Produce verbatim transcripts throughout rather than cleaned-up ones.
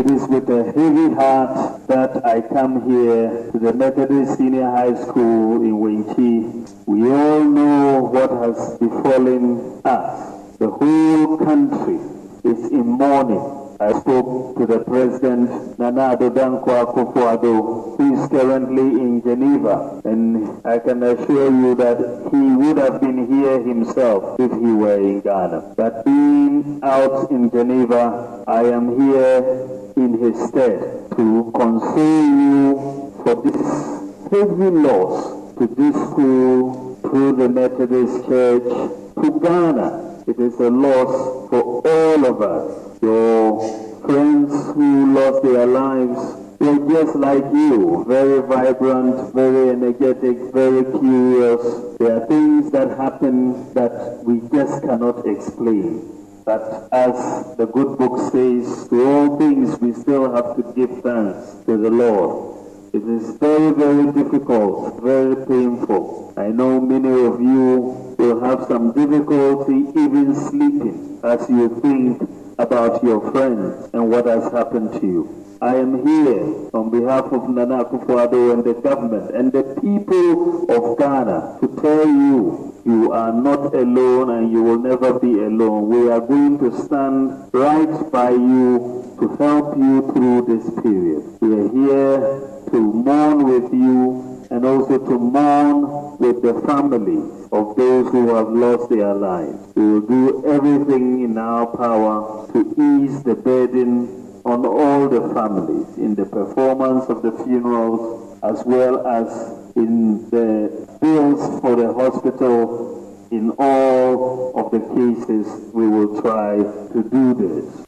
It is with a heavy heart that I come here to the Methodist Senior High School in Wenchi. We all know what has befallen us. The whole country is in mourning. I spoke to the President, Nana Addo Dankwa Akufo-Addo, who is currently in Geneva, and I can assure you that he would have been here himself if he were in Ghana. But being out in Geneva, I am here in his stead to console you for this heavy loss to this school, to the Methodist Church, to Ghana. It is a loss for all of us. Your friends who lost their lives were just like you, very vibrant, very energetic, very curious. There are things that happen that we just cannot explain. But as the good book says, to all things we still have to give thanks to the Lord. It is very, very difficult, very painful. I know many of you will have some difficulty even sleeping as you think about your friends and what has happened to you. I am here on behalf of Nana Akufo-Addo and the government and the people of Ghana to tell you, you are not alone and you will never be alone. We are going to stand right by you to help you through this period. We are here to mourn with you and also to mourn with the families of those who have lost their lives. We will do everything in our power to ease the burden on all the families in the performance of the funerals as well as in the bills for the hospital. In all of the cases, we will try to do this.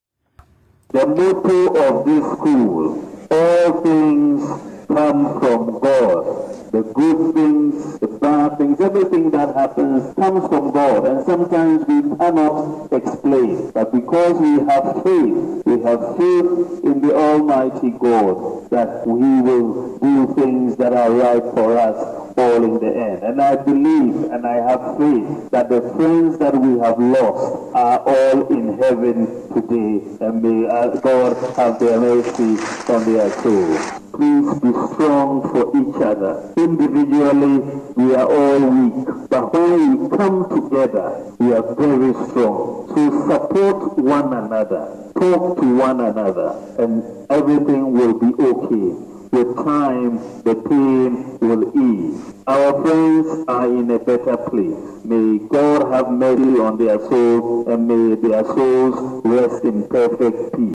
The motto of this school, all things come from God. The good things, the bad things, everything that happens comes from God. And sometimes we cannot explain. But because we have faith, we have faith in the Almighty God that He will do things that are right for us all in the end. And I believe and I have faith that the friends that we have lost are all in heaven today. And may God have their mercy on their souls. Please be strong for each other. Individually, we are all weak, but when we come together, we are very strong. So support one another, talk to one another, and everything will be okay. With time, the pain will ease. Our friends are in a better place. May God have mercy on their souls, and may their souls rest in perfect peace.